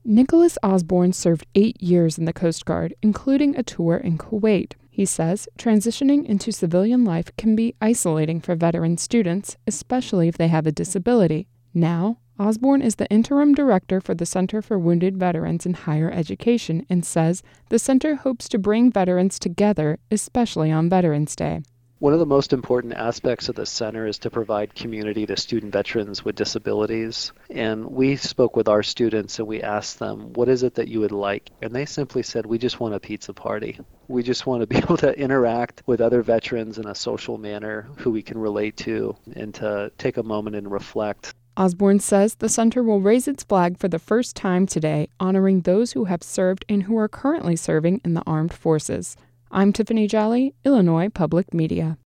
Nicholas Osborne served 8 years in the Coast Guard, including a tour in Kuwait. He says transitioning into civilian life can be isolating for veteran students, especially if they have a disability. Now, Osborne is the interim director for the Center for Wounded Veterans in Higher Education and says the center hopes to bring veterans together, especially on Veterans Day. One of the most important aspects of the center is to provide community to student veterans with disabilities. And we spoke with our students and we asked them, what is it that you would like? And they simply said, we just want a pizza party. We just want to be able to interact with other veterans in a social manner who we can relate to and to take a moment and reflect. Osborne says the center will raise its flag for the first time today, honoring those who have served and who are currently serving in the armed forces. I'm Tiffany Jolly, Illinois Public Media.